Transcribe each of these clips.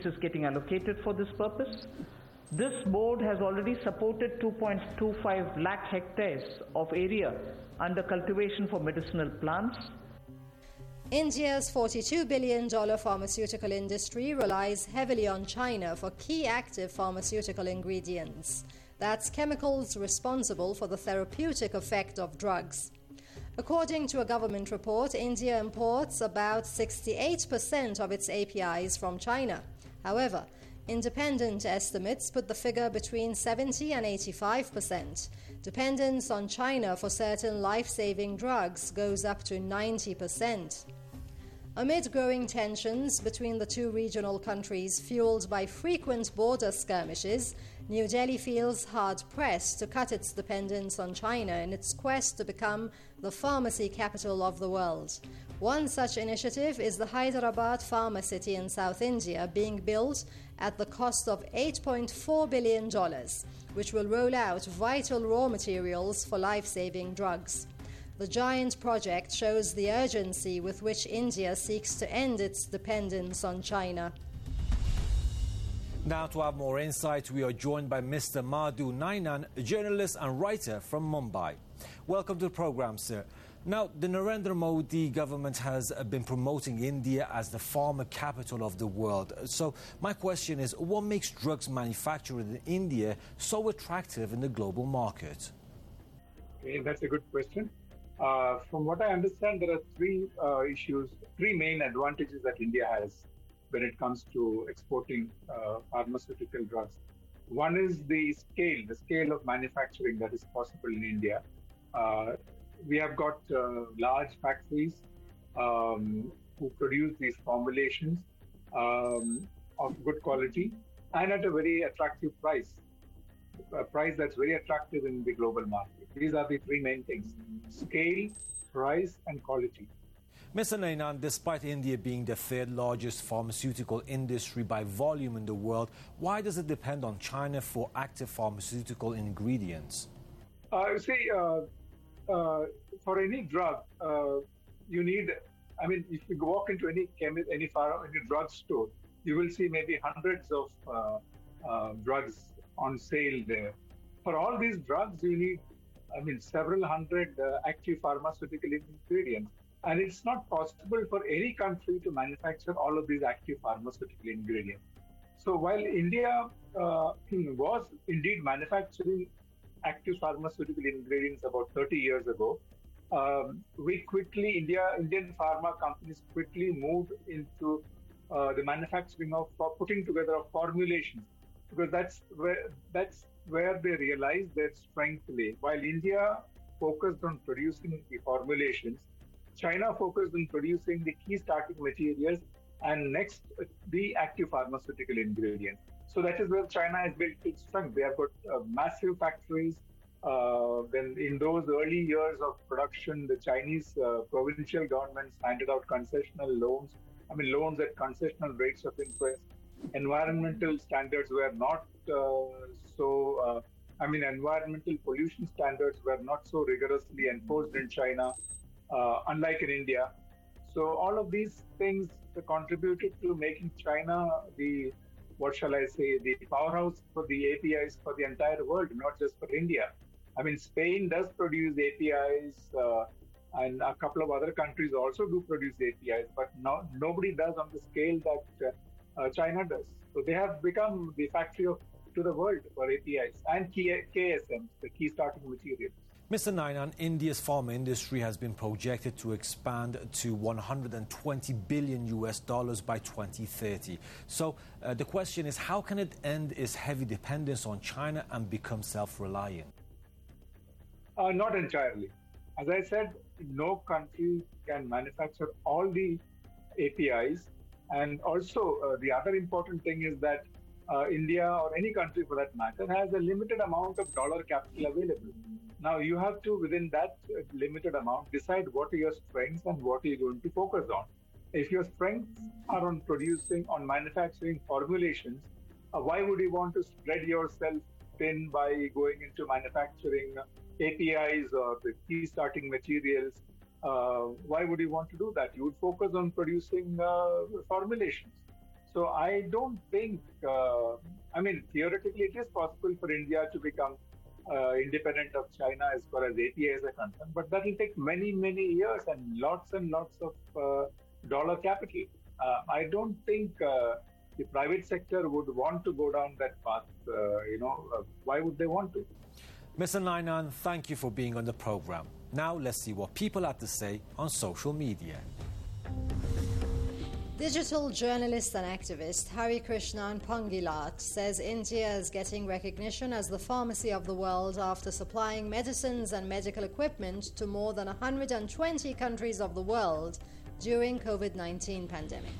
is getting allocated for this purpose. This board has already supported 2.25 lakh hectares of area under cultivation for medicinal plants. India's $42 billion pharmaceutical industry relies heavily on China for key active pharmaceutical ingredients. That's chemicals responsible for the therapeutic effect of drugs. According to a government report, India imports about 68% of its APIs from China. However, independent estimates put the figure between 70 and 85%. Dependence on China for certain life-saving drugs goes up to 90%. Amid growing tensions between the two regional countries fueled by frequent border skirmishes, New Delhi feels hard-pressed to cut its dependence on China in its quest to become the pharmacy capital of the world. One such initiative is the Hyderabad Pharma City in South India, being built at the cost of $8.4 billion, which will roll out vital raw materials for life-saving drugs. The giant project shows the urgency with which India seeks to end its dependence on China. Now, to have more insight, we are joined by Mr. Madhu Nainan, a journalist and writer from Mumbai. Welcome to the program, sir. Now, the Narendra Modi government has been promoting India as the pharma capital of the world. So my question is, what makes drugs manufactured in India so attractive in the global market? Okay, that's a good question. From what I understand, there are three main advantages that India has when it comes to exporting pharmaceutical drugs. One is the scale of manufacturing that is possible in India. We have got large factories who produce these formulations of good quality and at a very attractive price, a price that's very attractive in the global market. These are the three main things: scale, price, and quality. Mr. Nainan, despite India being the third largest pharmaceutical industry by volume in the world, why does it depend on China for active pharmaceutical ingredients? For any drug, you need, if you walk into any drug store, you will see maybe hundreds of drugs on sale there. For all these drugs, you need, several hundred active pharmaceutical ingredients. And it's not possible for any country to manufacture all of these active pharmaceutical ingredients. So while India was indeed manufacturing active pharmaceutical ingredients about 30 years ago, Indian pharma companies quickly moved into the manufacturing of putting together of formulations, because that's where they realized their strength lay. While India focused on producing the formulations, China focused on producing the key starting materials and next the active pharmaceutical ingredients. So that is where China has built its strength. They have got massive factories. Then in those early years of production, the Chinese provincial governments handed out concessional loans, loans at concessional rates of interest. Environmental standards were not environmental pollution standards were not so rigorously enforced in China, unlike in India. So all of these things contributed to making China the powerhouse for the APIs for the entire world, not just for India. Spain does produce APIs, and a couple of other countries also do produce APIs, but nobody does on the scale that China does. So they have become the factory to the world for APIs and KSMs, the key starting materials. Mr. Nainan, India's pharma industry has been projected to expand to $120 billion by 2030. So the question is, how can it end its heavy dependence on China and become self-reliant? Not entirely. As I said, no country can manufacture all the APIs. And also, the other important thing is that India, or any country for that matter, has a limited amount of dollar capital available. Now, you have to, within that limited amount, decide what are your strengths and what are you going to focus on. If your strengths are on manufacturing formulations, why would you want to spread yourself thin by going into manufacturing APIs or the key starting materials? Why would you want to do that? You would focus on producing formulations. So I don't think, theoretically it is possible for India to become independent of China as far as APIs are concerned, but that will take many, many years and lots of dollar capital. I don't think the private sector would want to go down that path. Why would they want to? Mr. Nainan, thank you for being on the program. Now let's see what people have to say on social media. Digital journalist and activist Hari Krishnan Pangilat says India is getting recognition as the pharmacy of the world after supplying medicines and medical equipment to more than 120 countries of the world during COVID-19 pandemic.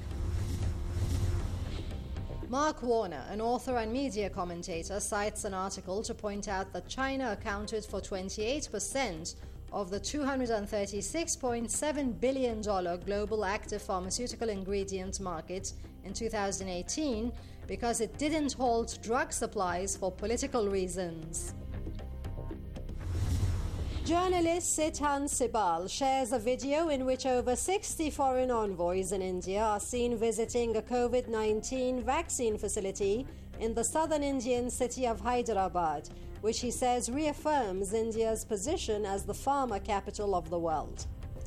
Mark Warner, an author and media commentator, cites an article to point out that China accounted for 28% of the $236.7 billion global active pharmaceutical ingredient market in 2018 because it didn't halt drug supplies for political reasons. Journalist Sithan Sibal shares a video in which over 60 foreign envoys in India are seen visiting a COVID-19 vaccine facility in the southern Indian city of Hyderabad, which he says reaffirms India's position as the pharma capital of the world.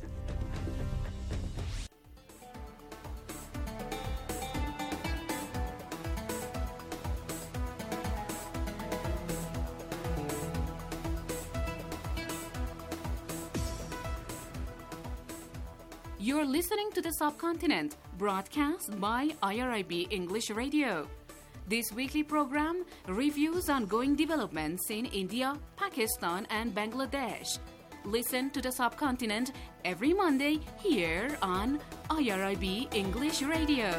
You're listening to The Subcontinent, broadcast by IRIB English Radio. This weekly program reviews ongoing developments in India, Pakistan and Bangladesh. Listen to The Subcontinent every Monday here on IRIB English Radio.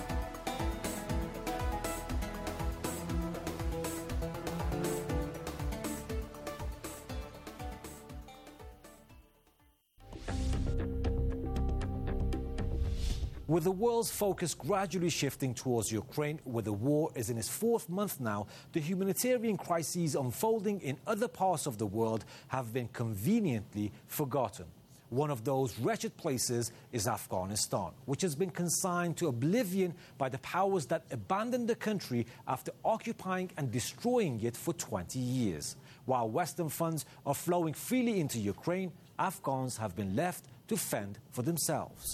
With the world's focus gradually shifting towards Ukraine, where the war is in its fourth month now, the humanitarian crises unfolding in other parts of the world have been conveniently forgotten. One of those wretched places is Afghanistan, which has been consigned to oblivion by the powers that abandoned the country after occupying and destroying it for 20 years. While Western funds are flowing freely into Ukraine, Afghans have been left to fend for themselves.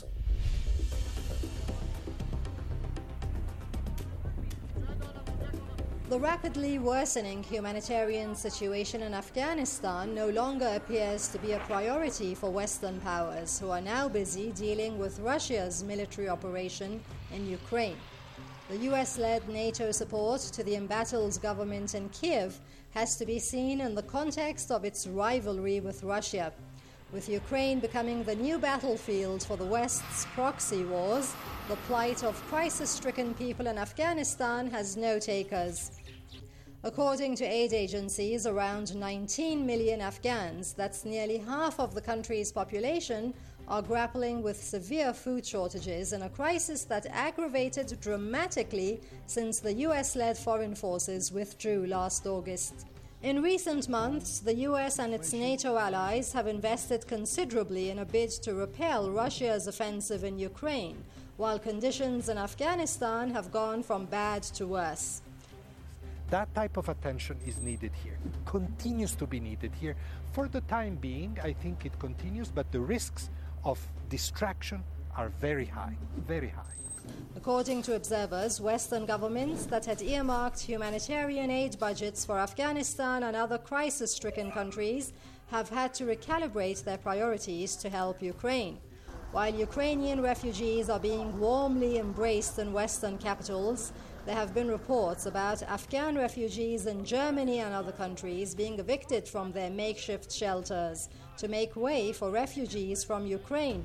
The rapidly worsening humanitarian situation in Afghanistan no longer appears to be a priority for Western powers, who are now busy dealing with Russia's military operation in Ukraine. The US-led NATO support to the embattled government in Kiev has to be seen in the context of its rivalry with Russia. With Ukraine becoming the new battlefield for the West's proxy wars, the plight of crisis-stricken people in Afghanistan has no takers. According to aid agencies, around 19 million Afghans, that's nearly half of the country's population, are grappling with severe food shortages in a crisis that aggravated dramatically since the US-led foreign forces withdrew last August. In recent months, the US and its NATO allies have invested considerably in a bid to repel Russia's offensive in Ukraine, while conditions in Afghanistan have gone from bad to worse. That type of attention is needed here, continues to be needed here. For the time being, I think it continues, but the risks of distraction are very high, very high. According to observers, Western governments that had earmarked humanitarian aid budgets for Afghanistan and other crisis-stricken countries have had to recalibrate their priorities to help Ukraine. While Ukrainian refugees are being warmly embraced in Western capitals, there have been reports about Afghan refugees in Germany and other countries being evicted from their makeshift shelters to make way for refugees from Ukraine.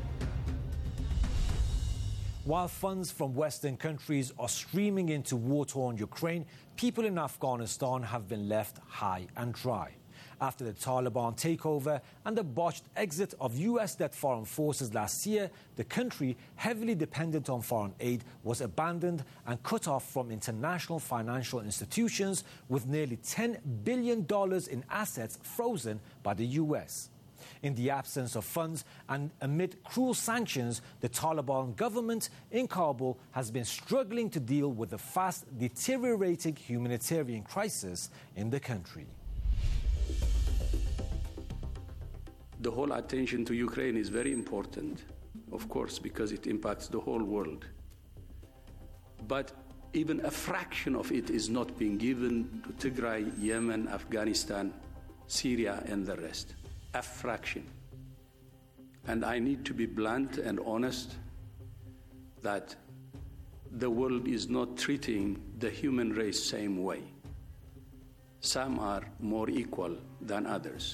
While funds from Western countries are streaming into war-torn Ukraine, people in Afghanistan have been left high and dry. After the Taliban takeover and the botched exit of US-led foreign forces last year, the country, heavily dependent on foreign aid, was abandoned and cut off from international financial institutions, with nearly $10 billion in assets frozen by the US. in the absence of funds, and amid cruel sanctions, the Taliban government in Kabul has been struggling to deal with the fast deteriorating humanitarian crisis in the country. The whole attention to Ukraine is very important, of course, because it impacts the whole world. But even a fraction of it is not being given to Tigray, Yemen, Afghanistan, Syria, and the rest. A fraction. And I need to be blunt and honest that the world is not treating the human race same way. Some are more equal than others.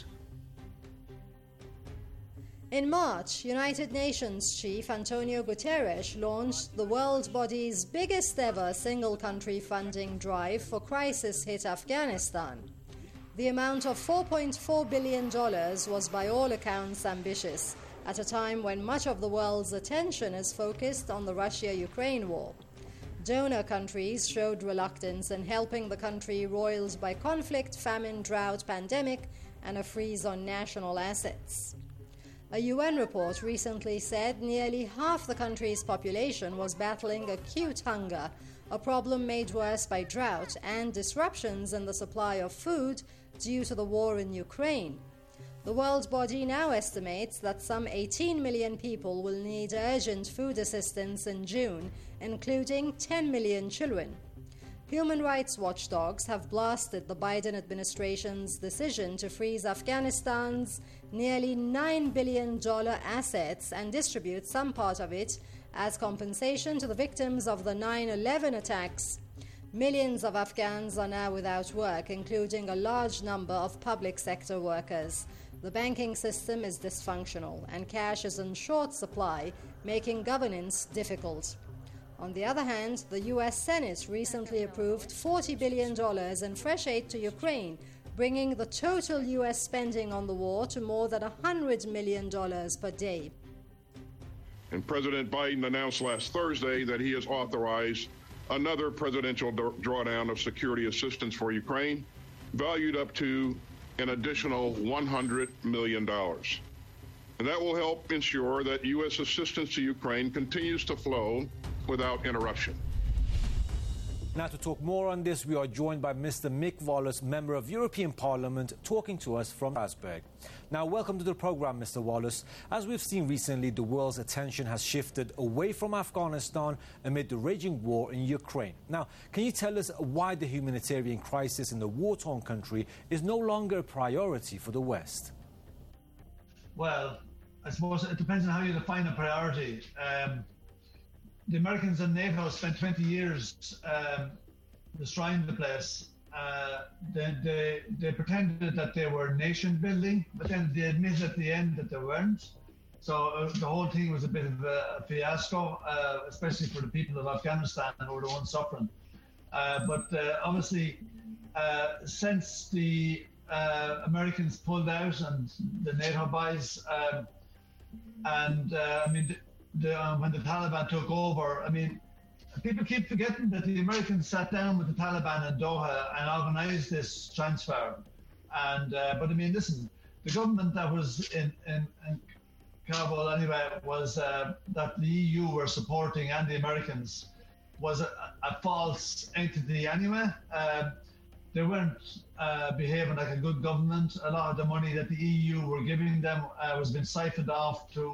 In March, United Nations Chief Antonio Guterres launched the world body's biggest ever single-country funding drive for crisis-hit Afghanistan. The amount of $4.4 billion was by all accounts ambitious, at a time when much of the world's attention is focused on the Russia-Ukraine war. Donor countries showed reluctance in helping the country roiled by conflict, famine, drought, pandemic, and a freeze on national assets. A UN report recently said nearly half the country's population was battling acute hunger, a problem made worse by drought and disruptions in the supply of food due to the war in Ukraine. The world body now estimates that some 18 million people will need urgent food assistance in June, including 10 million children. Human rights watchdogs have blasted the Biden administration's decision to freeze Afghanistan's nearly $9 billion assets and distribute some part of it as compensation to the victims of the 9/11 attacks. Millions of Afghans are now without work, including a large number of public sector workers. The banking system is dysfunctional and cash is in short supply, making governance difficult. On the other hand, the U.S. Senate recently approved $40 billion in fresh aid to Ukraine, bringing the total U.S. spending on the war to more than $100 million per day. And President Biden announced last Thursday that he has authorized another presidential drawdown of security assistance for Ukraine, valued up to an additional $100 million. And that will help ensure that U.S. assistance to Ukraine continues to flow without interruption. Now, to talk more on this, we are joined by Mr. Mick Wallace, Member of European Parliament, talking to us from Strasbourg. Now, welcome to the program, Mr. Wallace. As we've seen recently, the world's attention has shifted away from Afghanistan amid the raging war in Ukraine. Now, can you tell us why the humanitarian crisis in the war-torn country is no longer a priority for the West? Well, I suppose it depends on how you define a priority. The Americans and NATO spent 20 years destroying the place. They pretended that they were nation building, but then they admitted at the end that they weren't. So the whole thing was a bit of a fiasco, especially for the people of Afghanistan who were the ones suffering. But obviously, since the Americans pulled out and the NATO buys, when the Taliban took over, people keep forgetting that the Americans sat down with the Taliban in Doha and organized this transfer. But listen, the government that was in Kabul anyway was that the EU were supporting, and the Americans, was a false entity anyway. They weren't behaving like a good government. A lot of the money that the EU were giving them was being siphoned off to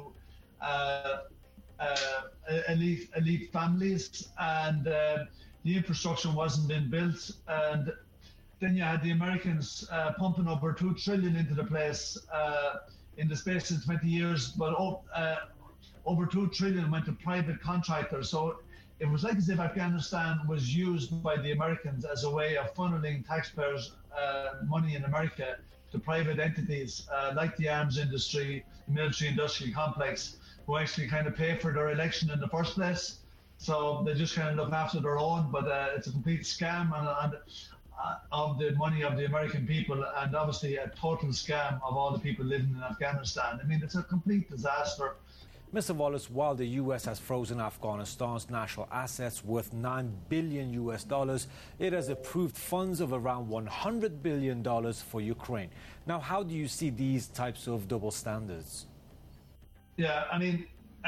elite families, and the infrastructure wasn't being built. And then you had the Americans pumping over $2 trillion into the place in the space of 20 years, but over $2 trillion went to private contractors. So it was like as if Afghanistan was used by the Americans as a way of funneling taxpayers' money in America to private entities like the arms industry, the military-industrial complex, who actually kind of pay for their election in the first place. So they just kind of look after their own, but it's a complete scam and of the money of the American people, and obviously a total scam of all the people living in Afghanistan. It's a complete disaster. Mr. Wallace, while the U.S. has frozen Afghanistan's national assets worth $9 billion, it has approved funds of around $100 billion for Ukraine. Now, how do you see these types of double standards? Yeah, I mean,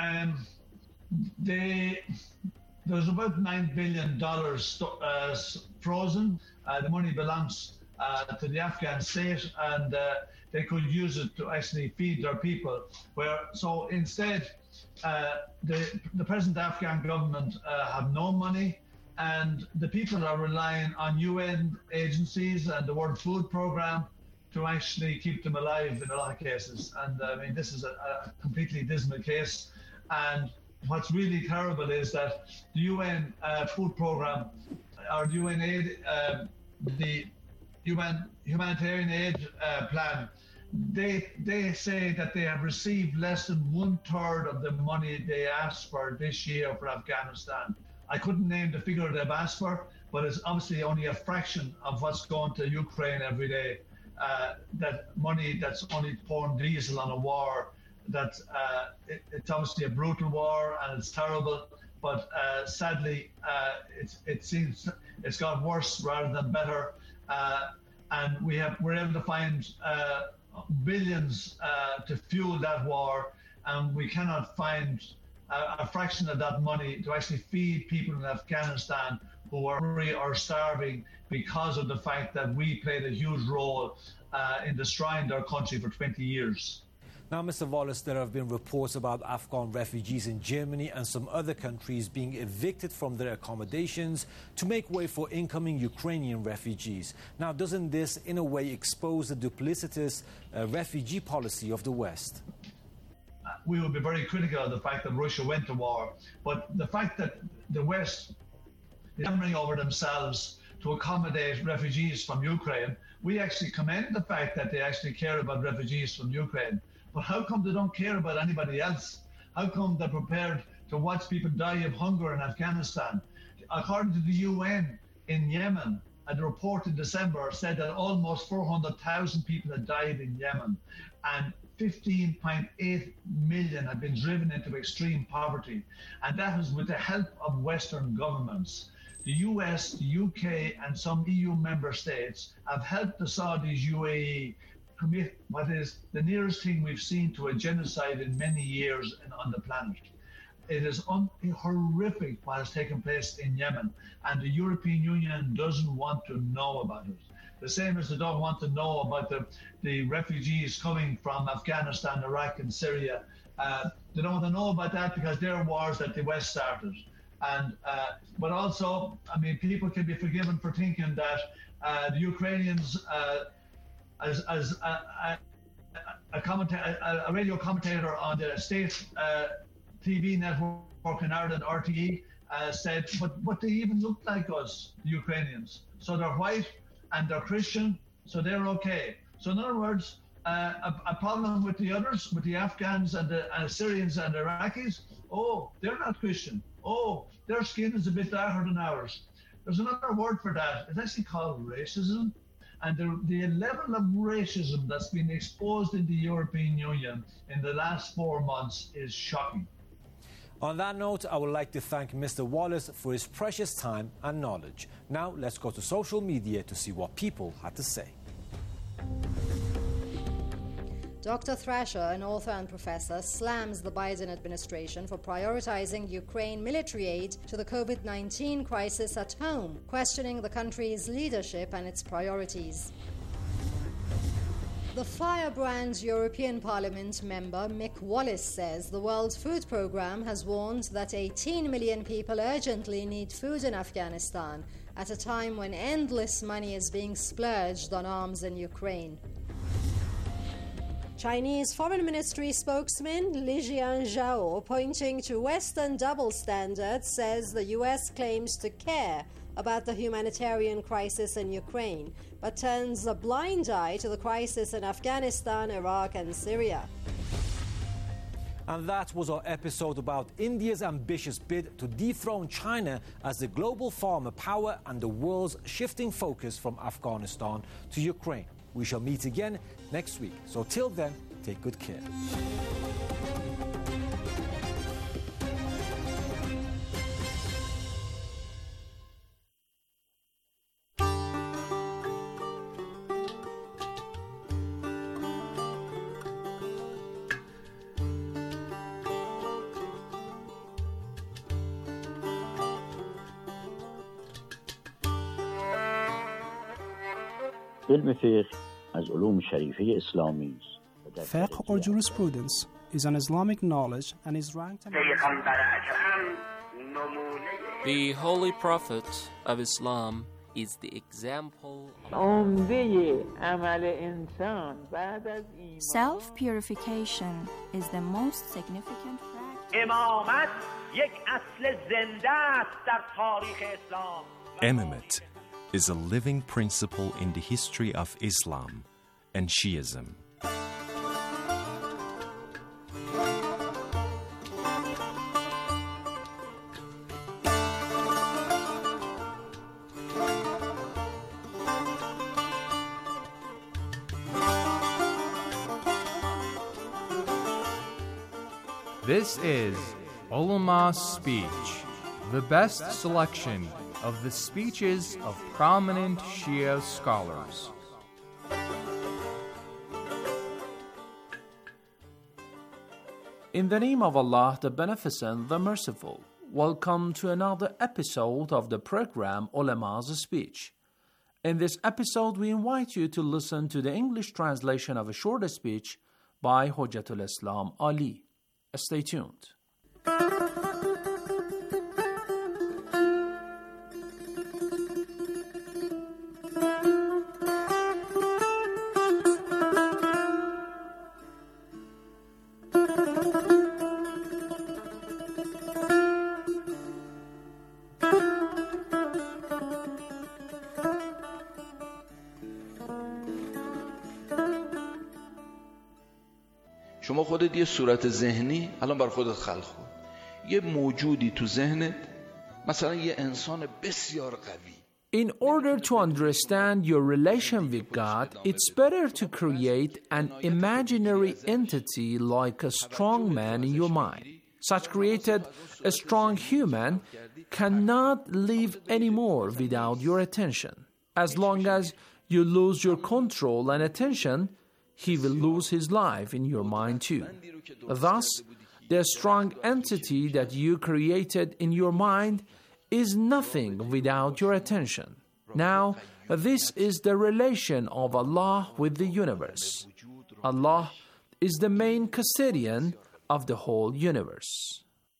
there's about $9 billion frozen. The money belongs to the Afghan state, and they could use it to actually feed their people. So instead, the present Afghan government have no money, and the people are relying on UN agencies and the World Food Programme to actually keep them alive in a lot of cases. And I mean, this is a completely dismal case. And what's really terrible is that the UN Food Programme, or the UN aid, the UN humanitarian aid plan, they say that they have received less than 1/3 of the money they asked for this year for Afghanistan. I couldn't name the figure they've asked for, but it's obviously only a fraction of what's going to Ukraine every day. That money that's only pouring diesel on a war. That it's obviously a brutal war and it's terrible, but sadly it seems it's got worse rather than better, and we're able to find billions to fuel that war, and we cannot find a fraction of that money to actually feed people in Afghanistan who are hungry or starving because of the fact that we played a huge role in destroying their country for 20 years. Now, Mr. Wallace, there have been reports about Afghan refugees in Germany and some other countries being evicted from their accommodations to make way for incoming Ukrainian refugees. Now, doesn't this, in a way, expose the duplicitous refugee policy of the West? We would be very critical of the fact that Russia went to war, but the fact that the West is hammering over themselves to accommodate refugees from Ukraine, we actually commend the fact that they actually care about refugees from Ukraine. But how come they don't care about anybody else? How come they're prepared to watch people die of hunger in Afghanistan? According to the UN in Yemen, a report in December said that almost 400,000 people had died in Yemen, and 15.8 million have been driven into extreme poverty. And that is with the help of Western governments. The US, the UK, and some EU member states have helped the Saudis, UAE, commit what is the nearest thing we've seen to a genocide in many years on the planet. It is horrific what has taken place in Yemen, and the European Union doesn't want to know about it. The same as they don't want to know about the refugees coming from Afghanistan, Iraq, and Syria. They don't want to know about that because they're wars that the West started. And but also, I mean, people can be forgiven for thinking that the Ukrainians, as a radio commentator on the state TV network in Ireland, RTE, said, but they even look like us, the Ukrainians. So they're white and they're Christian, so they're okay. So in other words, a problem with the others, with the Afghans and the Syrians and the Iraqis, oh, they're not Christian. Oh, their skin is a bit darker than ours. There's another word for that. It's actually called racism. And the level of racism that's been exposed in the European Union in the last 4 months is shocking. On that note, I would like to thank Mr. Wallace for his precious time and knowledge. Now, let's go to social media to see what people had to say. Dr. Thrasher, an author and professor, slams the Biden administration for prioritizing Ukraine military aid to the COVID-19 crisis at home, questioning the country's leadership and its priorities. The Firebrand European Parliament member Mick Wallace says the World Food Programme has warned that 18 million people urgently need food in Afghanistan at a time when endless money is being splurged on arms in Ukraine. Chinese Foreign Ministry spokesman Lijian Zhao, pointing to Western double standards, says the U.S. claims to care about the humanitarian crisis in Ukraine, but turns a blind eye to the crisis in Afghanistan, Iraq, and Syria. And that was our episode about India's ambitious bid to dethrone China as the global pharma power and the world's shifting focus from Afghanistan to Ukraine. We shall meet again next week. So till then, take good care. علم فقه از علوم شریفه اسلامی است. Fiqh or jurisprudence is an Islamic knowledge and is ranked among The Holy Prophet of Islam is the example. Self-purification is the most significant practice. Imamate is a living principle in the history of Islam and Shiism. This is Ulama's Speech, the best selection of the speeches of prominent Shia scholars. In the name of Allah, the Beneficent, the Merciful, welcome to another episode of the program Ulama's Speech. In this episode, we invite you to listen to the English translation of a short speech by Hujjatul Islam Ali. Stay tuned. شما خودت یه صورت ذهنی الان بر خودت خلق کن. یه موجودی تو ذهنت، مثلا یه انسان بسیار قوی. In order to understand your relation with God, it's better to create an imaginary entity like a strong man in your mind. Such created, a strong human cannot live anymore without your attention. As long as you lose your control and attention, he will lose his life in your mind too. Thus, the strong entity that you created in your mind is nothing without your attention. Now, this is the relation of Allah with the universe. Allah is the main custodian of the whole universe.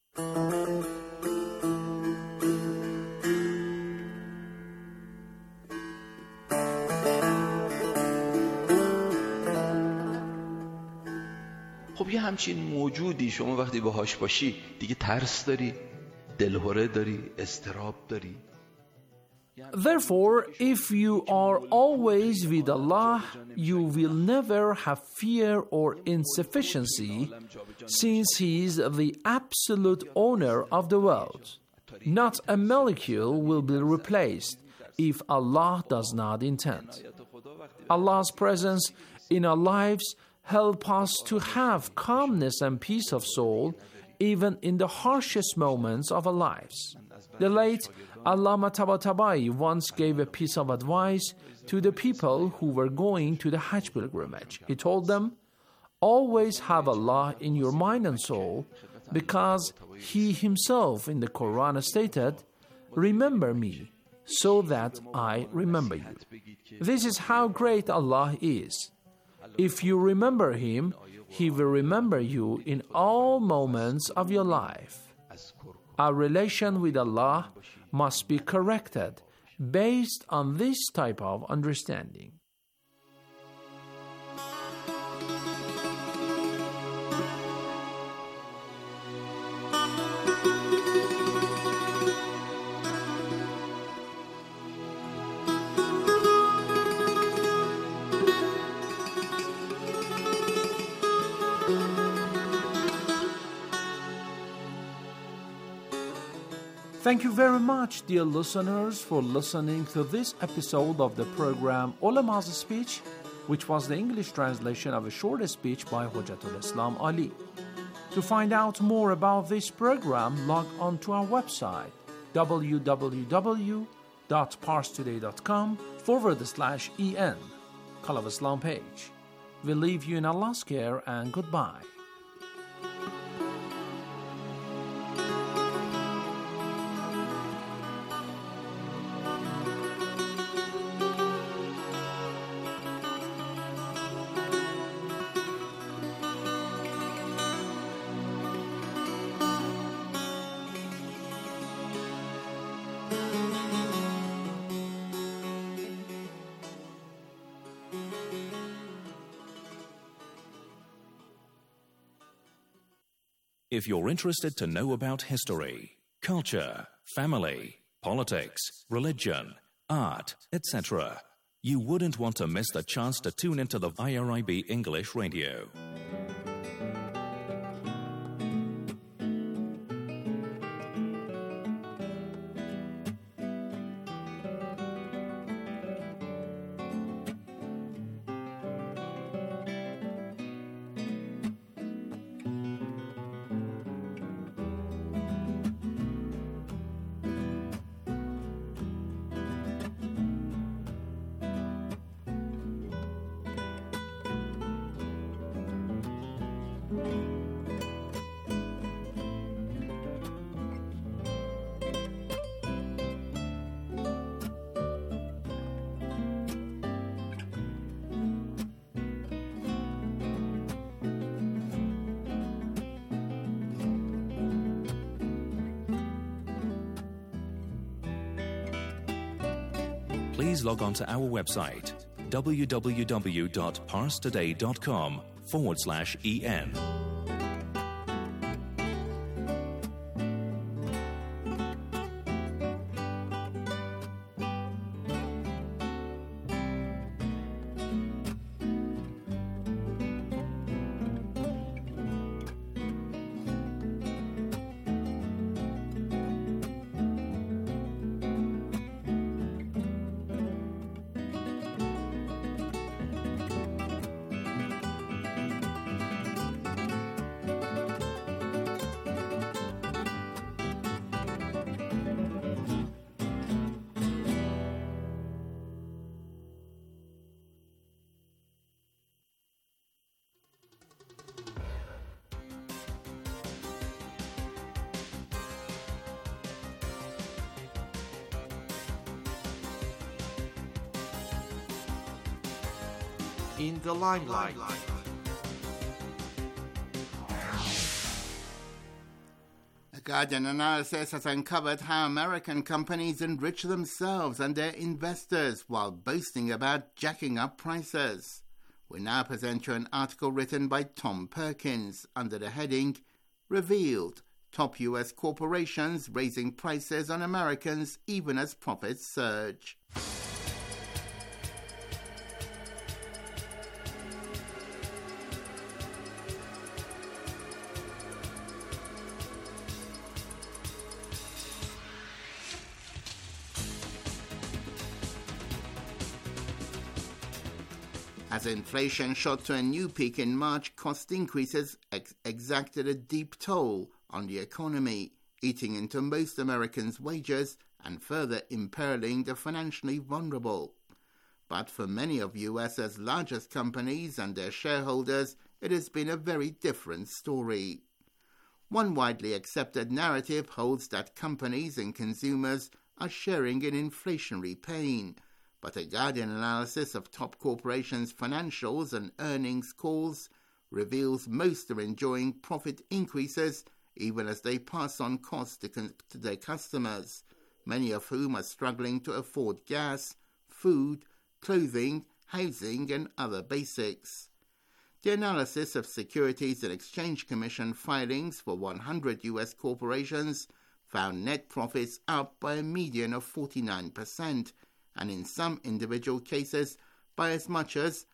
خب یه همچین موجودی شما وقتی باهاش باشی دیگه ترس داری، دلهره داری، اضطراب داری. Therefore, if you are always with Allah, you will never have fear or insufficiency, since He is the absolute owner of the world. Not a molecule will be replaced if Allah does not intend. Allah's presence in our lives help us to have calmness and peace of soul even in the harshest moments of our lives. The late Allama Tabatabai once gave a piece of advice to the people who were going to the Hajj pilgrimage. He told them, always have Allah in your mind and soul, because He Himself in the Quran stated, remember me, so that I remember you. This is how great Allah is. If you remember Him, He will remember you in all moments of your life. Our relation with Allah must be corrected based on this type of understanding. Thank you very much, dear listeners, for listening to this episode of the program Ulama's Speech, which was the English translation of a short speech by Hujjatul Islam Ali. To find out more about this program, log on to our website www.parstoday.com/en, Call of Islam page. We leave you in Allah's care and goodbye. If you're interested to know about history, culture, family, politics, religion, art, etc., you wouldn't want to miss the chance to tune into the IRIB English Radio. Please log on to our website, www.parstoday.com/en. In the limelight. A Guardian analysis has uncovered how American companies enrich themselves and their investors while boasting about jacking up prices. We now present you an article written by Tom Perkins under the heading Revealed: Top U.S. Corporations Raising Prices on Americans Even as Profits Surge. As inflation shot to a new peak in March, cost increases exacted a deep toll on the economy, eating into most Americans' wages and further imperiling the financially vulnerable. But for many of US's largest companies and their shareholders, it has been a very different story. One widely accepted narrative holds that companies and consumers are sharing in inflationary pain, but a Guardian analysis of top corporations' financials and earnings calls reveals most are enjoying profit increases even as they pass on costs to their customers, many of whom are struggling to afford gas, food, clothing, housing, and other basics. The analysis of Securities and Exchange Commission filings for 100 U.S. corporations found net profits up by a median of 49%, and in some individual cases by as much as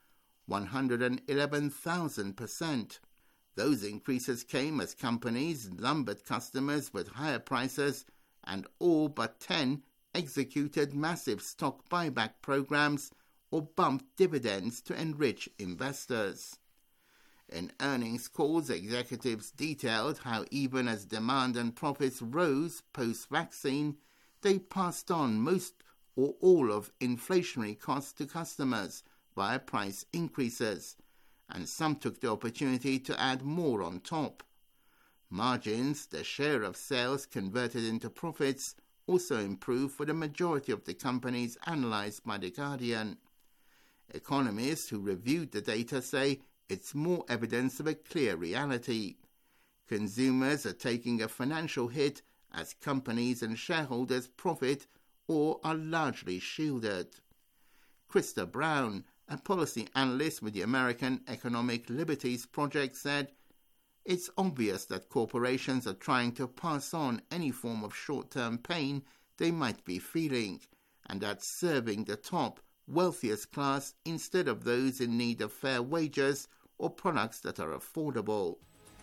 111,000%. Those increases came as companies lumbered customers with higher prices, and all but 10 executed massive stock buyback programs or bumped dividends to enrich investors. In earnings calls, executives detailed how even as demand and profits rose post-vaccine, they passed on most or all of inflationary costs to customers via price increases, and some took the opportunity to add more on top. Margins, the share of sales converted into profits, also improved for the majority of the companies analysed by The Guardian. Economists who reviewed the data say it's more evidence of a clear reality. Consumers are taking a financial hit as companies and shareholders profit or are largely shielded. Krista Brown, a policy analyst with the American Economic Liberties Project, said, it's obvious that corporations are trying to pass on any form of short-term pain they might be feeling, and that's serving the top, wealthiest class instead of those in need of fair wages or products that are affordable.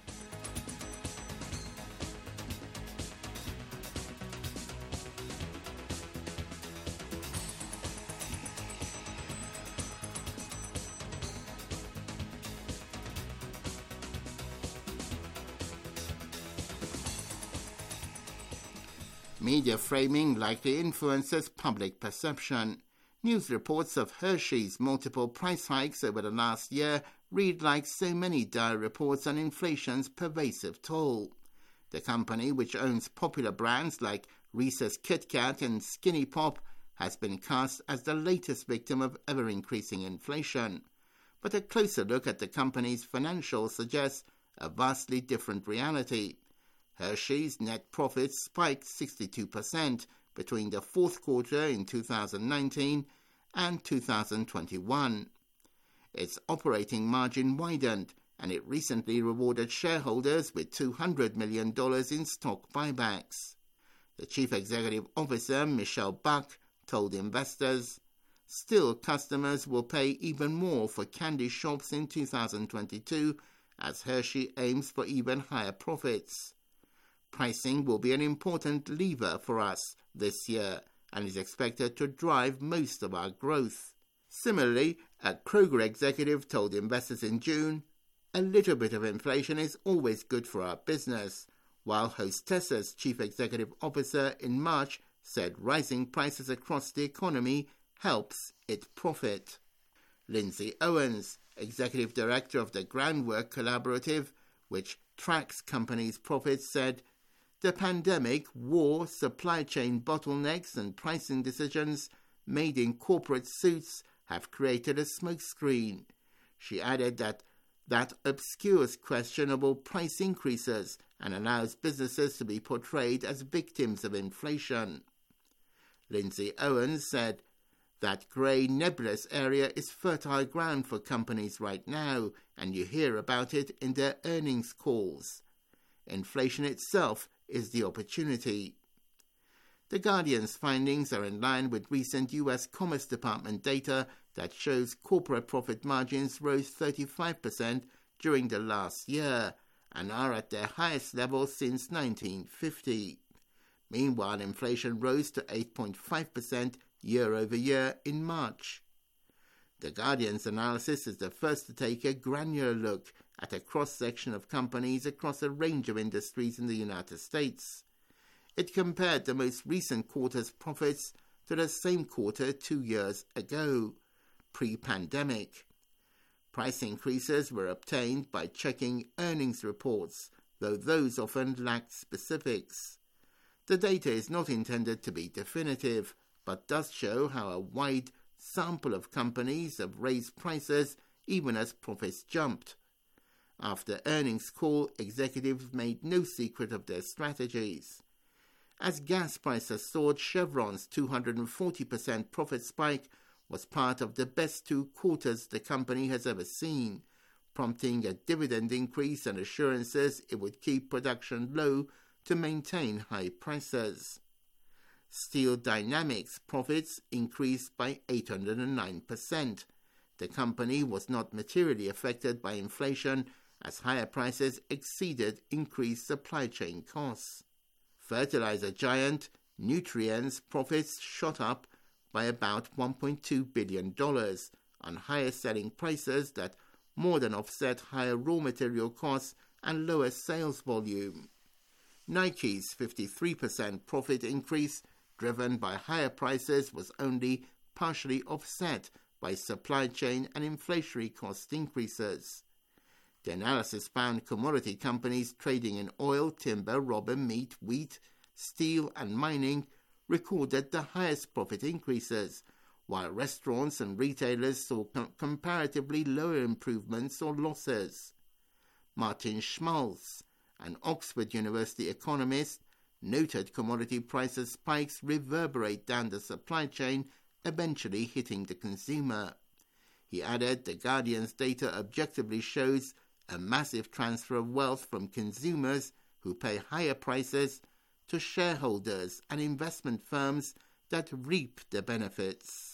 Media framing likely influences public perception. News reports of Hershey's multiple price hikes over the last year read like so many dire reports on inflation's pervasive toll. The company, which owns popular brands like Reese's Kit Kat and Skinny Pop, has been cast as the latest victim of ever-increasing inflation. But a closer look at the company's financials suggests a vastly different reality. Hershey's net profits spiked 62% between the fourth quarter in 2019 and 2021. Its operating margin widened, and it recently rewarded shareholders with $200 million in stock buybacks. The chief executive officer, Michelle Buck, told investors, "Still, customers will pay even more for candy shops in 2022 as Hershey aims for even higher profits. Pricing will be an important lever for us this year and is expected to drive most of our growth." Similarly, a Kroger executive told investors in June, "A little bit of inflation is always good for our business," while Hostessa's chief executive officer in March said rising prices across the economy helps its profit. Lindsay Owens, executive director of the Groundwork Collaborative, which tracks companies' profits, said, "The pandemic, war, supply chain bottlenecks and pricing decisions made in corporate suits have created a smokescreen." She added that obscures questionable price increases and allows businesses to be portrayed as victims of inflation. Lindsay Owens said that grey nebulous area is fertile ground for companies right now, and you hear about it in their earnings calls. Inflation itself is the opportunity. The Guardian's findings are in line with recent U.S. Commerce Department data that shows corporate profit margins rose 35% during the last year and are at their highest level since 1950. Meanwhile, inflation rose to 8.5% year over year in March. The Guardian's analysis is the first to take a granular look at a cross-section of companies across a range of industries in the United States. It compared the most recent quarter's profits to the same quarter 2 years ago, pre-pandemic. Price increases were obtained by checking earnings reports, though those often lacked specifics. The data is not intended to be definitive, but does show how a wide sample of companies have raised prices even as profits jumped. After earnings call, executives made no secret of their strategies. As gas prices soared, Chevron's 240% profit spike was part of the best 2 quarters the company has ever seen, prompting a dividend increase and assurances it would keep production low to maintain high prices. Steel Dynamics profits increased by 809%. The company was not materially affected by inflation as higher prices exceeded increased supply chain costs. Fertilizer giant Nutrien's profits shot up by about $1.2 billion on higher selling prices that more than offset higher raw material costs and lower sales volume. Nike's 53% profit increase, driven by higher prices, was only partially offset by supply chain and inflationary cost increases. The analysis found commodity companies trading in oil, timber, rubber, meat, wheat, steel, and mining recorded the highest profit increases, while restaurants and retailers saw comparatively lower improvements or losses. Martin Schmalz, an Oxford University economist, noted commodity prices spikes reverberate down the supply chain, eventually hitting the consumer. He added the Guardian's data objectively shows a massive transfer of wealth from consumers who pay higher prices to shareholders and investment firms that reap the benefits.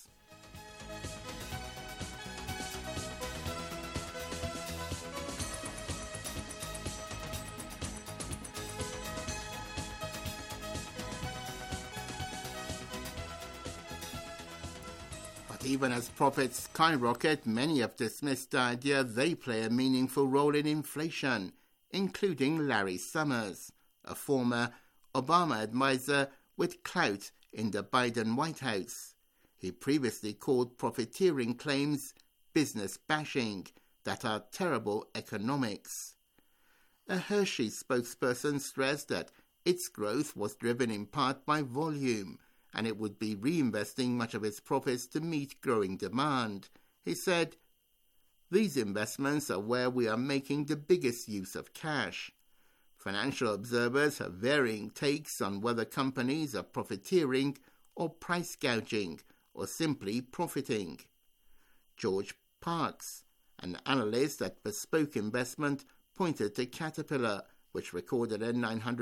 Even as profits skyrocket, many have dismissed the idea they play a meaningful role in inflation, including Larry Summers, a former Obama advisor with clout in the Biden White House. He previously called profiteering claims business bashing that are terrible economics. A Hershey spokesperson stressed that its growth was driven in part by volume, and it would be reinvesting much of its profits to meet growing demand. He said, "These investments are where we are making the biggest use of cash." Financial observers have varying takes on whether companies are profiteering or price gouging or simply profiting. George Parks, an analyst at Bespoke Investment, pointed to Caterpillar, which recorded a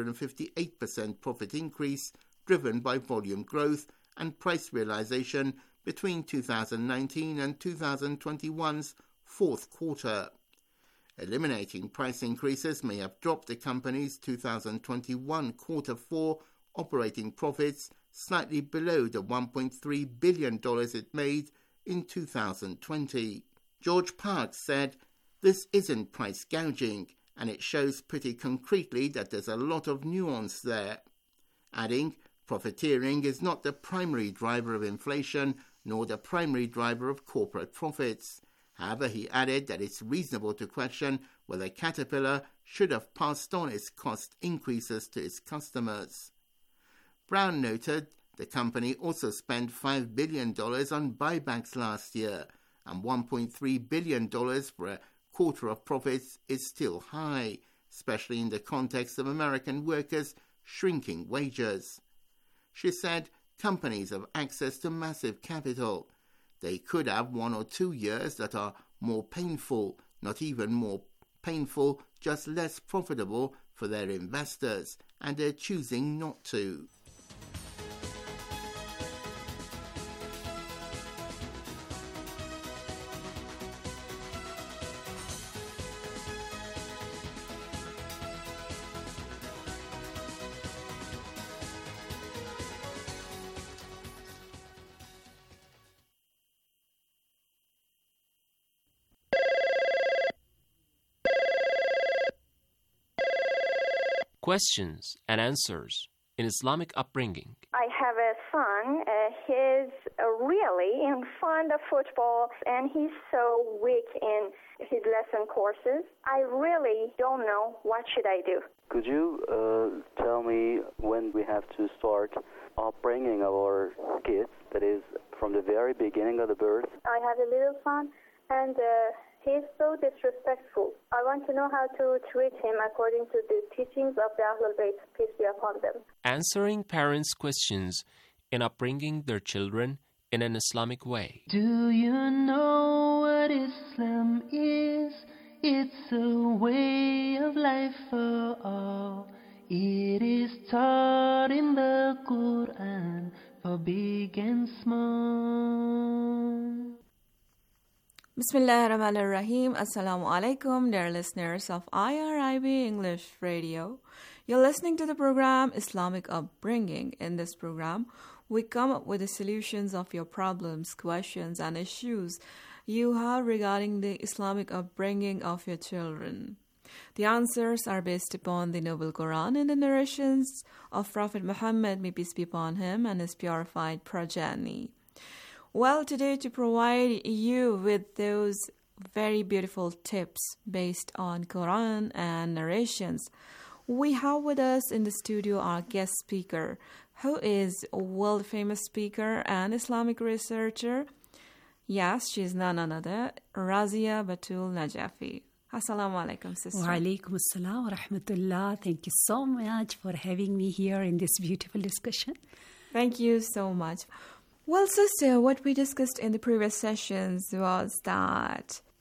958% profit increase driven by volume growth and price realization between 2019 and 2021's fourth quarter. Eliminating price increases may have dropped the company's 2021 quarter 4 operating profits slightly below the $1.3 billion it made in 2020. George Parks said, "This isn't price gouging, and it shows pretty concretely that there's a lot of nuance there." Adding, profiteering is not the primary driver of inflation, nor the primary driver of corporate profits. However, he added that it's reasonable to question whether Caterpillar should have passed on its cost increases to its customers. Brown noted the company also spent $5 billion on buybacks last year, and $1.3 billion for a quarter of profits is still high, especially in the context of American workers' shrinking wages. She said companies have access to massive capital. They could have 1 or 2 years that are more painful, not even more painful, just less profitable for their investors, and they're choosing not to. Questions and answers in Islamic upbringing. I have a son. He's really fond of football, and he's so weak in his lesson courses. I really don't know what should I do. Could you tell me when we have to start upbringing our kids, that is, from the very beginning of the birth? I have a little son, and he's so disrespectful. I want to know how to treat him according to the teachings of the Ahlul Bayt, peace be upon them. Answering parents' questions in upbringing their children in an Islamic way. Do you know what Islam is? It's a way of life for all. It is taught in the Quran for big and small. Bismillah ar-Rahman ar-Rahim. Assalamu alaikum, dear listeners of IRIB English Radio. You're listening to the program Islamic Upbringing. In this program, we come up with the solutions of your problems, questions, and issues you have regarding the Islamic upbringing of your children. The answers are based upon the Noble Quran and the narrations of Prophet Muhammad, may peace be upon him, and his purified progeny. Well, today to provide you with those very beautiful tips based on Quran and narrations, we have with us in the studio our guest speaker, who is a world-famous speaker and Islamic researcher. Yes, she is none other, Razia Batul Najafi. Assalamu alaikum, sister. Wa alaikum assalam wa rahmatullah. Thank you so much for having me here in this beautiful discussion. Thank you so much. Well, sister, what we discussed in the previous sessions was that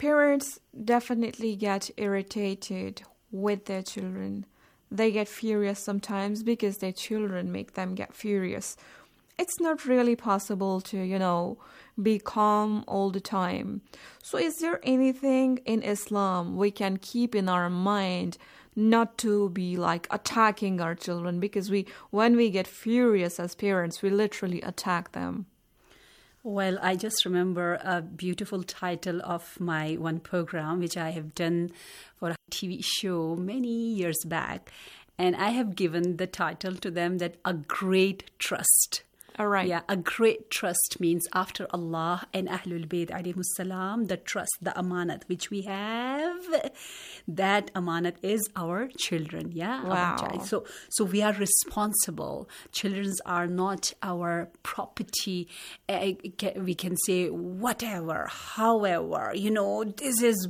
Parents definitely get irritated with their children. They get furious sometimes because their children make them get furious. It's not really possible to, be calm all the time. So is there anything in Islam we can keep in our mind not to be like attacking our children? Because when we get furious as parents, we literally attack them. Well, I just remember a beautiful title of my one program, which I have done for a TV show many years back. And I have given the title to them that A Great Trust. All right. Yeah, a great trust means after Allah and Ahlul Bayt alayhimus salam, the trust, the amanat which we have, that amanat is our children. Yeah. Wow. Our child. So we are responsible. Children are not our property. We can say whatever, however, this is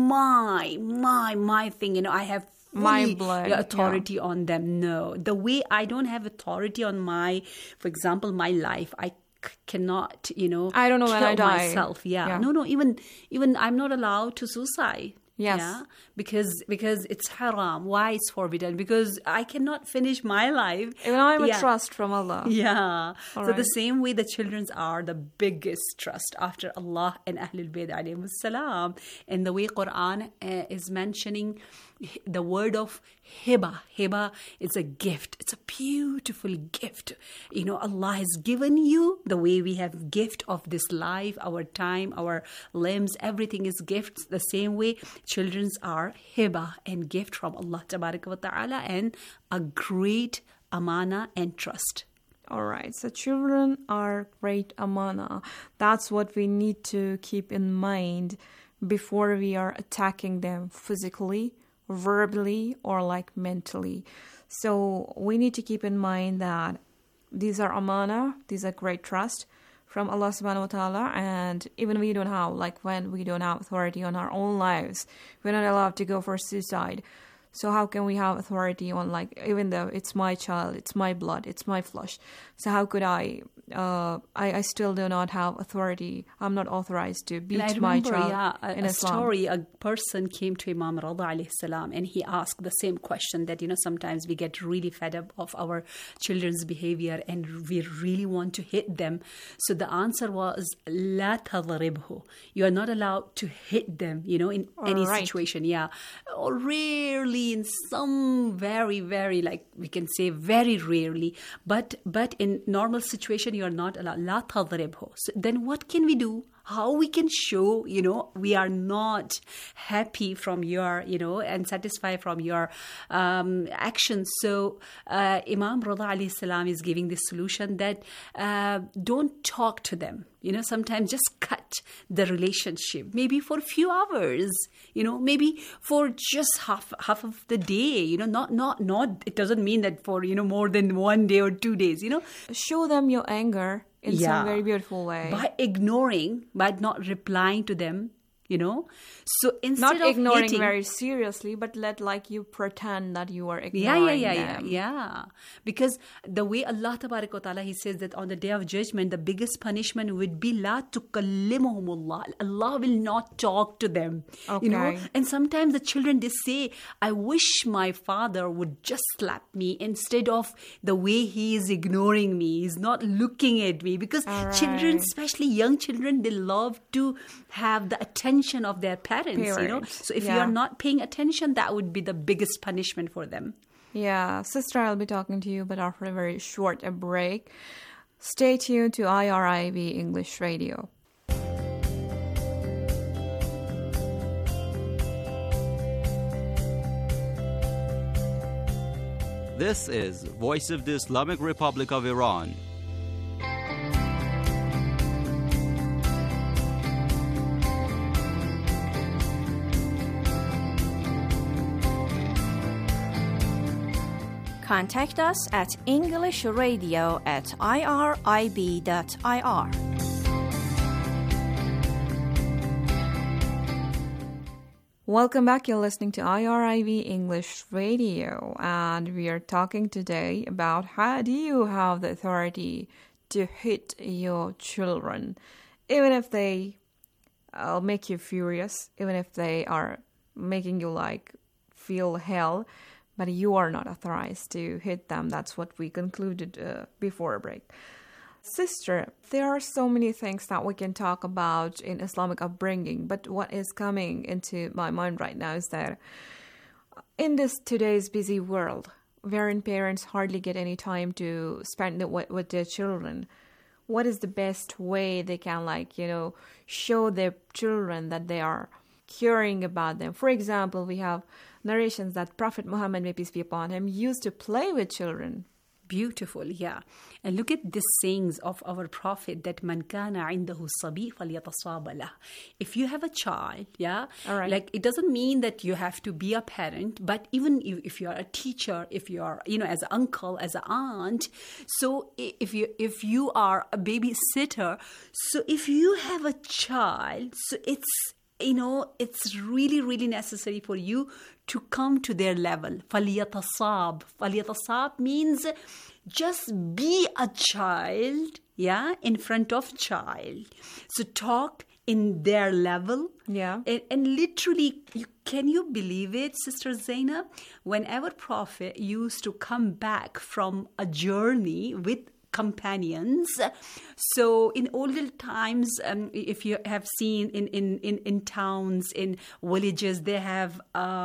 my thing. I have my blood authority on them. No, the way I don't have authority on for example, my life. I cannot, I don't know when I die myself. Yeah. No. Even I'm not allowed to suicide. Yes. Yeah? Because it's haram. Why it's forbidden? Because I cannot finish my life. Even I'm a trust from Allah. Yeah. The same way the children are the biggest trust after Allah and Ahlul Bayt alayhimus salam. And the way Quran is mentioning the word of hiba. Hiba is a gift. It's a beautiful gift. Allah has given you the way we have gift of this life, our time, our limbs, everything is gifts. The same way children are hiba and gift from Allah Tabaraka wa Ta'ala and a great amana and trust. All right. So children are great amana. That's what we need to keep in mind before we are attacking them physically, verbally, or like mentally. So we need to keep in mind that these are amana, these are great trust from Allah subhanahu wa ta'ala, and even we don't have, when we don't have authority on our own lives, we're not allowed to go for suicide. So how can we have authority on, even though it's my child, it's my blood, it's my flesh? So how could I still do not have authority. I'm not authorized to beat my child in Islam. Story, a person came to Imam Rida alayhi salam and he asked the same question that, sometimes we get really fed up of our children's behavior and we really want to hit them. So the answer was, La tadribhu. You are not allowed to hit them, in any situation. Yeah. Or rarely, in some very, very, we can say very rarely, but in normal situation, you are not allowed. La tadribhu. So then what can we do? How we can show, we are not happy from your, and satisfied from your actions. So Imam Rida alayhi salam is giving this solution that don't talk to them. Sometimes just cut the relationship, maybe for a few hours, maybe for just half of the day, not, it doesn't mean that for, more than 1 day or 2 days, Show them your anger in some very beautiful way. By ignoring, by not replying to them, So instead not of ignoring hitting, very seriously, but let you pretend that you are ignoring them. Yeah. Because the way Allah Tabaraka wa Ta'ala, He says that on the Day of Judgment, the biggest punishment would be La tukallimuhumullah. Allah will not talk to them. Okay. And sometimes the children, they say, I wish my father would just slap me instead of the way he is ignoring me. He's not looking at me. Because children, especially young children, they love to have the attention of their parents. So if you are not paying attention, that would be the biggest punishment for them. Yeah, sister, I'll be talking to you, but after a very short break. Stay tuned to IRIB English Radio. This is Voice of the Islamic Republic of Iran. Contact us at englishradio@irib.ir. Welcome back. You're listening to IRIB English Radio, and we are talking today about how do you have the authority to hit your children, even if they make you furious, even if they are making you like feel hell, but you are not authorized to hit them. That's what we concluded before a break. Sister, there are so many things that we can talk about in Islamic upbringing, but what is coming into my mind right now is that in this today's busy world, wherein parents hardly get any time to spend it with their children, what is the best way they can, like, you know, show their children that they are caring about them? For example, we have narrations that Prophet Muhammad, may peace be upon him, used to play with children. Beautiful, yeah. And look at the sayings of our Prophet that man kana indahu sabi falyatasaba lah. If you have a child, yeah, all right, like it doesn't mean that you have to be a parent, but even if you are a teacher, if you are, you know, as an uncle, as an aunt, so if you are a babysitter, so if you have a child, so it's, you know, it's really, really necessary for you to come to their level. فَلْيَتَصَابْ. فَلْيَتَصَابْ means just be a child, yeah, in front of child. So talk in their level. Yeah. And literally, can you believe it, Sister Zainab? Whenever Prophet used to come back from a journey with companions. So in older times, if you have seen in towns, in villages, they have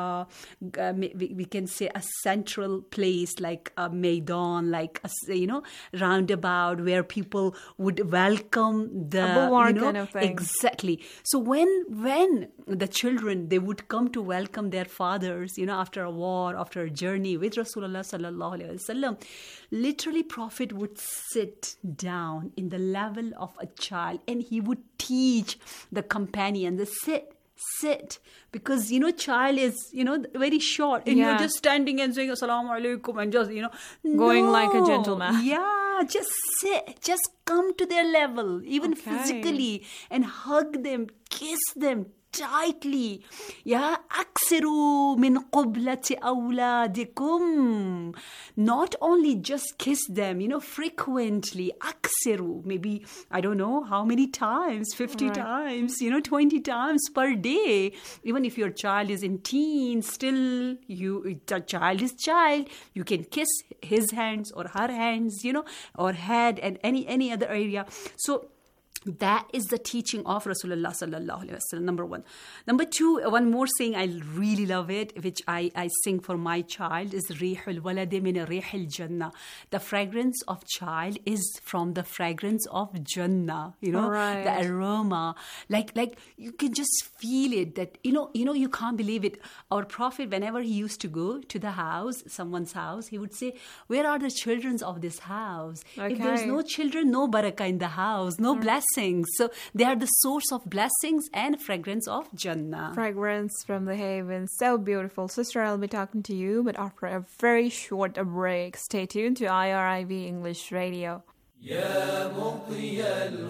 we can say a central place like a maidan, like a, you know, roundabout where people would welcome the, a boulevard, you know, kind of thing. Exactly. So when the children, they would come to welcome their fathers, you know, after a war, after a journey with Rasulullah sallallahu alaihi wasallam, literally Prophet would sit down in the level of a child and he would teach the companion, the sit, because, you know, child is, you know, very short and you're just standing and saying assalamu alaikum and just, you know, going like a gentleman. Yeah, just sit, just come to their level, even physically, and hug them, kiss them tightly. Ya aksiru min qublati awladikum. Not only just kiss them, you know, frequently. Aksiru, maybe, I don't know how many times, 50 times, you know, 20 times per day. Even if your child is in teens, still the child is child. You can kiss his hands or her hands, you know, or head and any other area. So that is the teaching of Rasulullah sallallahu alaihi wasallam, number one. Number two, one more saying, I really love it, which I sing for my child, is Rihul waladi min rihil Jannah. The fragrance of child is from the fragrance of Jannah, you know, the aroma. Like you can just feel it, that, you know, you can't believe it. Our Prophet, whenever he used to go to the house, someone's house, he would say, where are the children of this house? If there's no children, no barakah in the house, no blessings. So they are the source of blessings and fragrance of Jannah. Fragrance from the heavens. So beautiful. Sister, I'll be talking to you, but after a very short break. Stay tuned to IRIB English Radio. يا مطي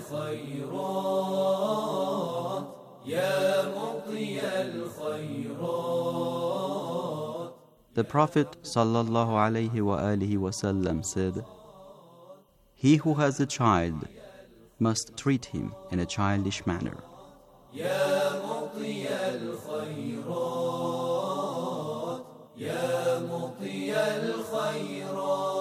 الخيرات يا مطي الخيرات. The Prophet ﷺ said, "He who has a child must treat him in a childish manner." يا مطي الخيرات يا مطي الخيرات.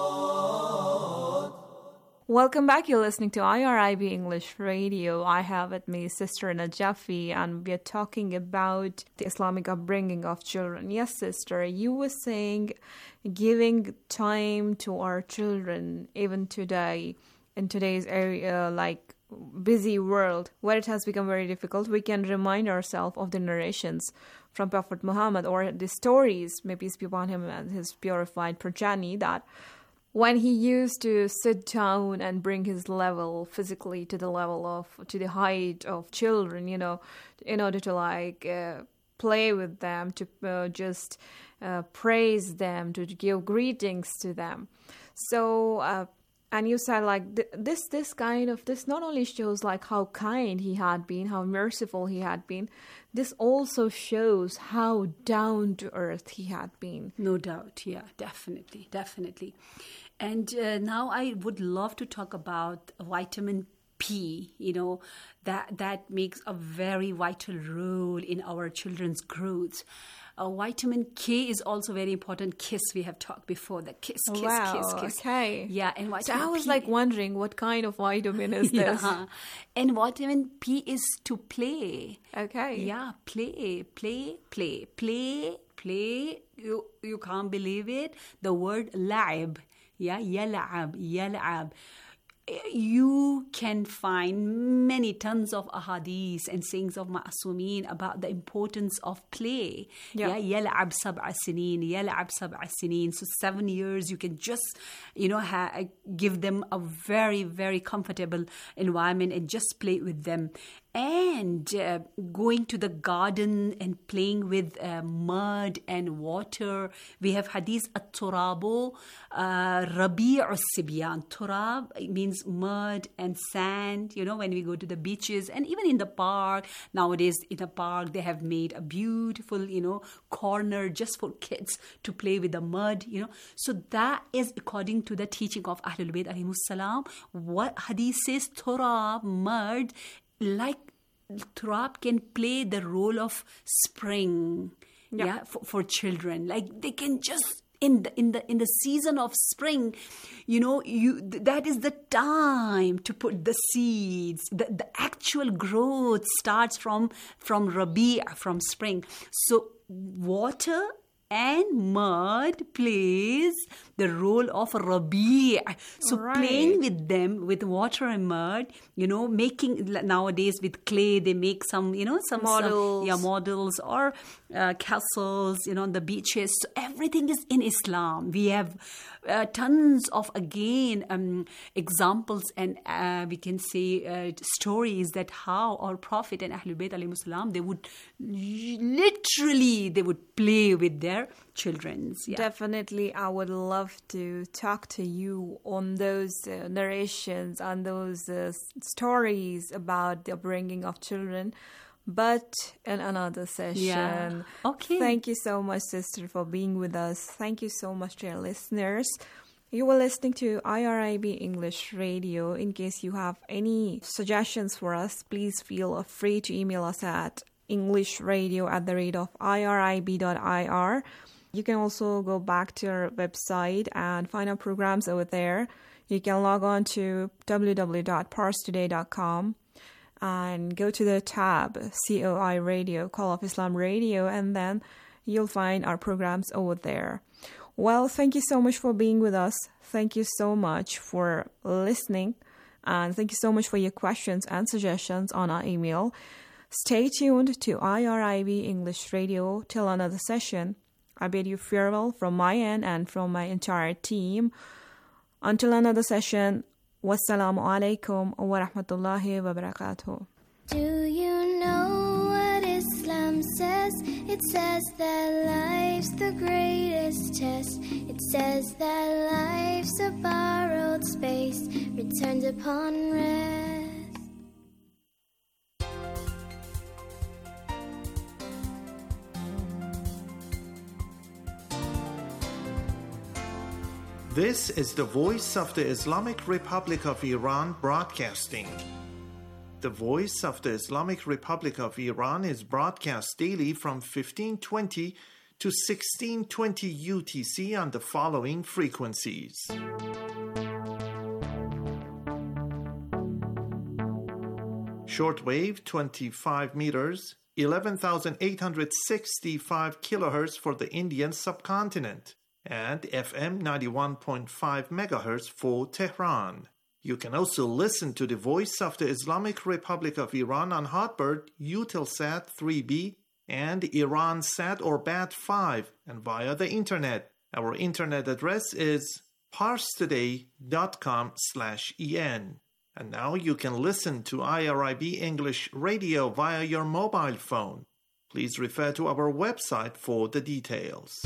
Welcome back. You're listening to IRIB English Radio. I have with me Sister Najafi, and we're talking about the Islamic upbringing of children. Yes, Sister, you were saying giving time to our children, even today, in today's area, like busy world, where it has become very difficult, we can remind ourselves of the narrations from Prophet Muhammad, or the stories, may peace be upon him and his purified progeny, that when he used to sit down and bring his level physically to the height of children, you know, in order to play with them, to just praise them, to give greetings to them. So, and you said this not only shows how kind he had been, how merciful he had been, this also shows how down to earth he had been. No doubt, yeah, definitely. And now I would love to talk about vitamin P, that makes a very vital role in our children's growth. Vitamin K is also very important. Kiss, we have talked before. The kiss. Okay. Yeah, and vitamin so I was P, wondering what kind of vitamin is this? And vitamin P is to play. Okay. Yeah, play. You can't believe it. The word la'ib. Yeah, yal'ab. You can find many tons of ahadith and sayings of ma'asumeen about the importance of play. Yal'ab sab'a sinin. So 7 years, you can just, give them a very, very comfortable environment and just play with them. And going to the garden and playing with mud and water. We have hadith at-turabu rabi'u as-sibyan. Turab means mud and sand, when we go to the beaches and even in the park. Nowadays in the park they have made a beautiful, corner just for kids to play with the mud, So that is according to the teaching of Ahlul Bayt alayhimus salam. What hadith says, turab, mud, like turab can play the role of spring, for children. Like they can just in the season of spring, that is the time to put the seeds. The actual growth starts from Rabi', from spring. So water and mud plays the role of Rabi'. So playing with them, with water and mud, making, nowadays with clay, they make some models. Models or castles, on the beaches. So everything is in Islam. We have tons of, examples and we can say stories that how our Prophet and Ahlul Bayt alayhimus salam, they would play with their children. Definitely, I would love to talk to you on those narrations, on those stories about the upbringing of children, but in another session. Yeah. Okay. Thank you so much, sister, for being with us. Thank you so much to our listeners. You were listening to IRIB English Radio. In case you have any suggestions for us, please feel free to email us at englishradio@irib.ir. You can also go back to our website and find our programs over there. You can log on to www.parstoday.com and go to the tab COI Radio, Call of Islam Radio, and then you'll find our programs over there. Well, thank you so much for being with us. Thank you so much for listening. And thank you so much for your questions and suggestions on our email. Stay tuned to IRIB English Radio till another session. I bid you farewell from my end and from my entire team. Until another session, wassalamu alaikum wa rahmatullahi wa barakatuh. Do you know what Islam says? It says that life's the greatest test. It says that life's a borrowed space, returned upon rest. This is the voice of the Islamic Republic of Iran broadcasting. The Voice of the Islamic Republic of Iran is broadcast daily from 1520 to 1620 UTC on the following frequencies. Shortwave 25 meters, 11,865 kilohertz for the Indian subcontinent, and FM 91.5 megahertz for Tehran. You can also listen to the Voice of the Islamic Republic of Iran on Hotbird, Eutelsat 3B, and Iransat or BAT5, and via the internet. Our internet address is parstoday.com/en. And now you can listen to IRIB English Radio via your mobile phone. Please refer to our website for the details.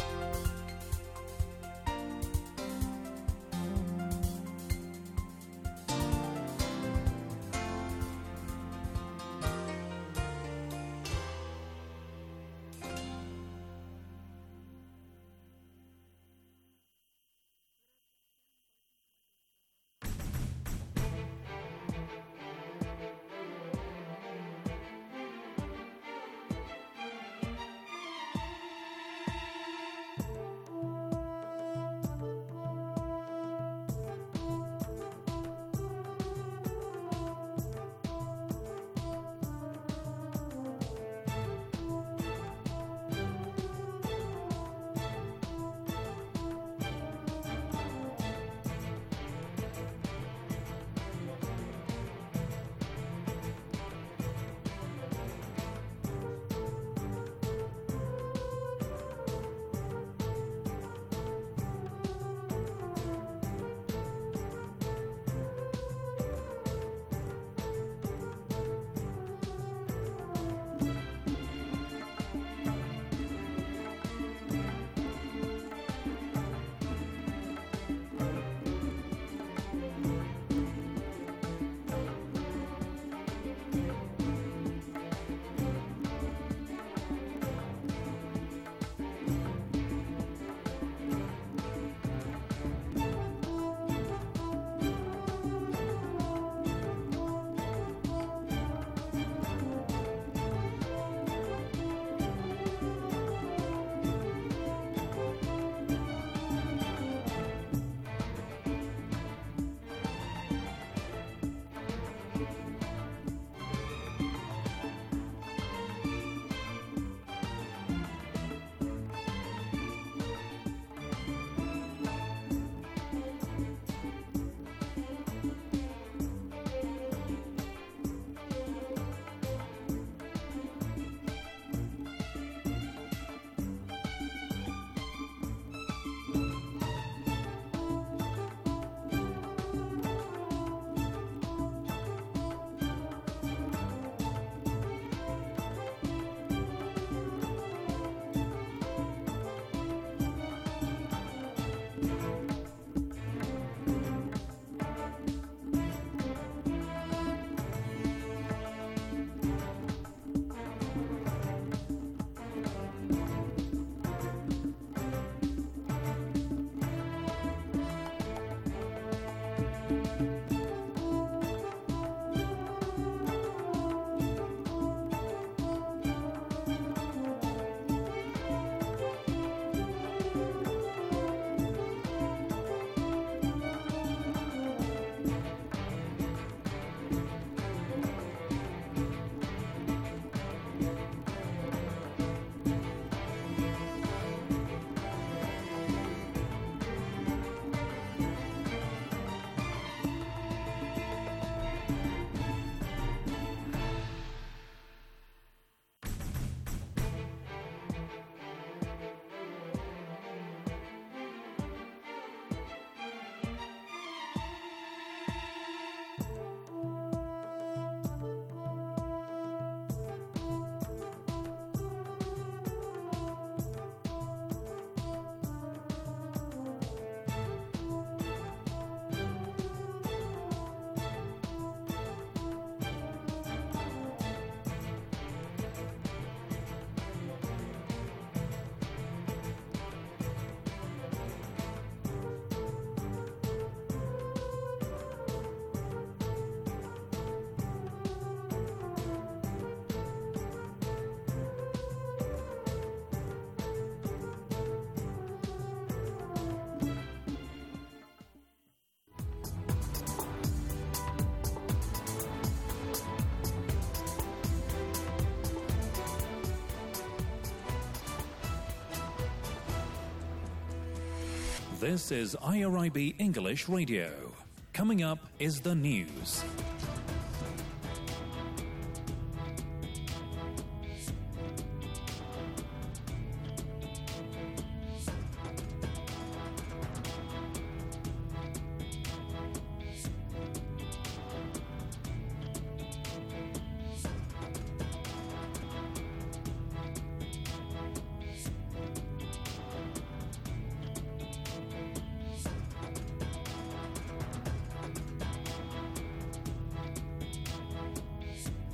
This is IRIB English Radio. Coming up is the news.